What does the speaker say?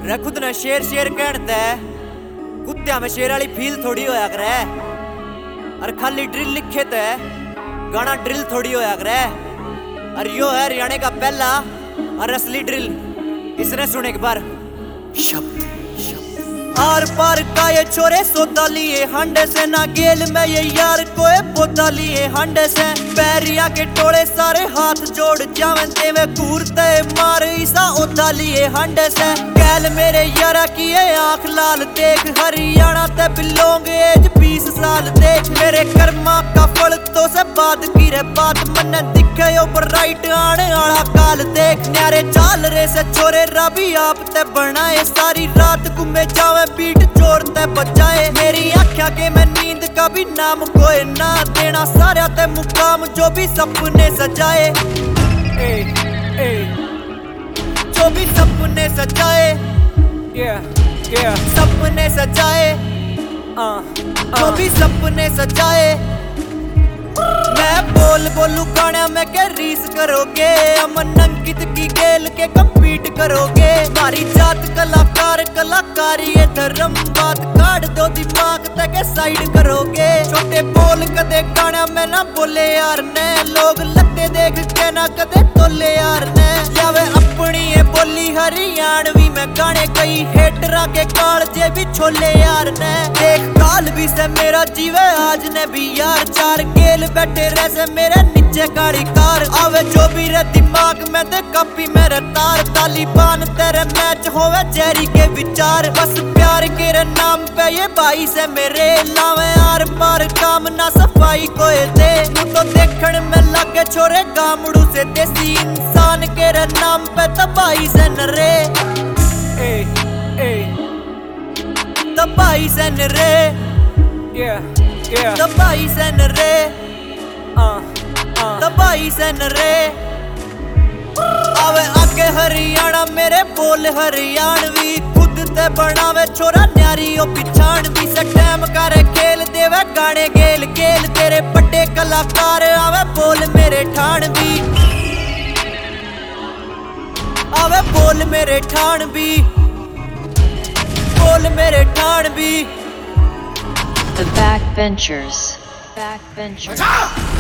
रे खुद ने शेर शेर कहते कुत्तिया में शेर वाली फील थोड़ी होया करे। और खाली ड्रिल लिखे थे गाना ड्रिल थोड़ी होया करे। और यो है हरियाणा का पहला और असली ड्रिल, इसने सुने एक बार शब्द आर पार का ये छोरे सोता लिए हांडे से ना गेल में ये यार कोई पोता लिए हांडे से पैरिया के टोले सारे हाथ जोड़ जावन देवे कूरते मार ईसा ओता लिए हांडे से गैल मेरे यारा की ये आंख लाल देख हरियाणा ते बिलोंग एज 20 साल देख मेरे कर्मा का फल तो से बात की रे बात मन दिखे ऊपर राइट आने आला काल देख न्यारे चाल रे से छोरे रबी आप ते बनाए सारी रात घूमे जावे बीट जोड़ते बजाए मेरी आँखा के मैं नींद का भी नाम कोई ना देना सारा ते मुकाम जो भी सपने सजाए जो भी सपने सजाए सपने सजाए जो भी सपने सजाए मैं बोलू गाना में के रीस करोगे अमन अंकित की गेल के कम्पीट करोगे मारी जात कलाकार कलाकारी ये धर्म बात काट दो दिमाग तक साइड करोगे छोटे बोल कदे गाना में ना बोले यार ने लोग लत्ते देख के ना कदे तोले यार ने जावे अपनी ये बोली हरियाणवी में गाने कई हेटरा के काल जे भी छोले यार ने देख काल भी से मेरा जीवे आज ने भी यार चार गेल बैठे रह से मेरे नीचे गाड़ी कार आवे जो भी रे दिमाग में दे कॉपी मेरे तार तालिबान तेरे मैच होवे जेरी के विचार बस प्यार के रे नाम पे ये भाई से मेरे लावे आर पार काम ना सफाई कोई दे तो देखने में लगे छोरे गामड़ू से देसी इंसान के रे नाम पे तबाही से नरे तबाही से नरे तबाही से नरे तबाही से नरे आवे आगे हरियाणा मेरे बोल हरियाणवी खुद ते बनावे छोरा न्यारी ओ पिछाण भी से टाइम करे खेल देवे गाने गेल गेल तेरे बड़े कलाकार आवे बोल मेरे ठाण भी आवे बोल मेरे ठाण भी बोल मेरे ठाण भी The Backbenchers.